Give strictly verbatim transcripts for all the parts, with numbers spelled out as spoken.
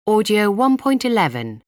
Audio one point eleven.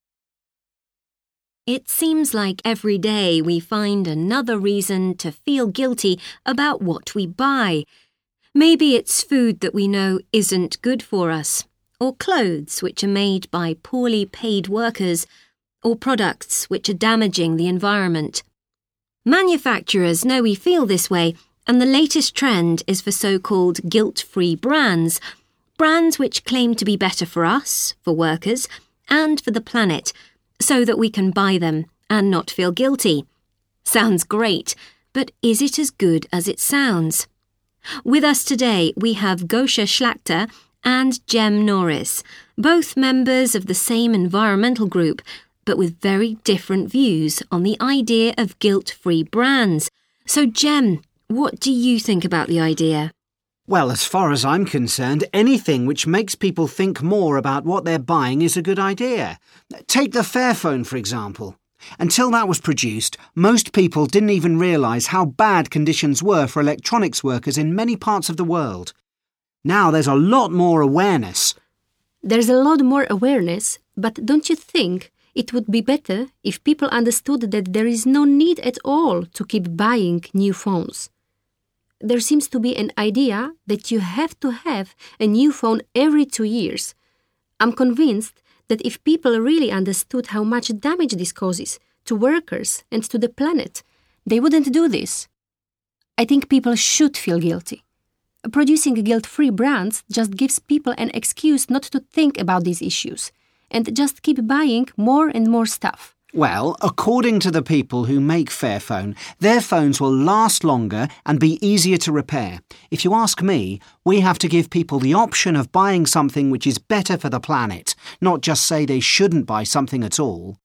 It seems like every day we find another reason to feel guilty about what we buy. Maybe it's food that we know isn't good for us, or clothes which are made by poorly paid workers, or products which are damaging the environment. Manufacturers know we feel this way, and the latest trend is for so-called guilt-free brands, brands which claim to be better for us, for workers, and for the planet, so that we can buy them and not feel guilty. Sounds great, but is it as good as it sounds? With us today, we have Gosha Schlachter and Jem Norris, both members of the same environmental group, but with very different views on the idea of guilt-free brands. So, Jem, what do you think about the idea? Well, as far as I'm concerned, anything which makes people think more about what they're buying is a good idea. Take the Fairphone, for example. Until that was produced, most people didn't even realise how bad conditions were for electronics workers in many parts of the world. Now there's a lot more awareness. There's a lot more awareness, but don't you think it would be better if people understood that there is no need at all to keep buying new phones? There seems to be an idea that you have to have a new phone every two years. I'm convinced that if people really understood how much damage this causes to workers and to the planet, they wouldn't do this. I think people should feel guilty. Producing guilt-free brands just gives people an excuse not to think about these issues and just keep buying more and more stuff. Well, according to the people who make Fairphone, their phones will last longer and be easier to repair. If you ask me, we have to give people the option of buying something which is better for the planet, not just say they shouldn't buy something at all.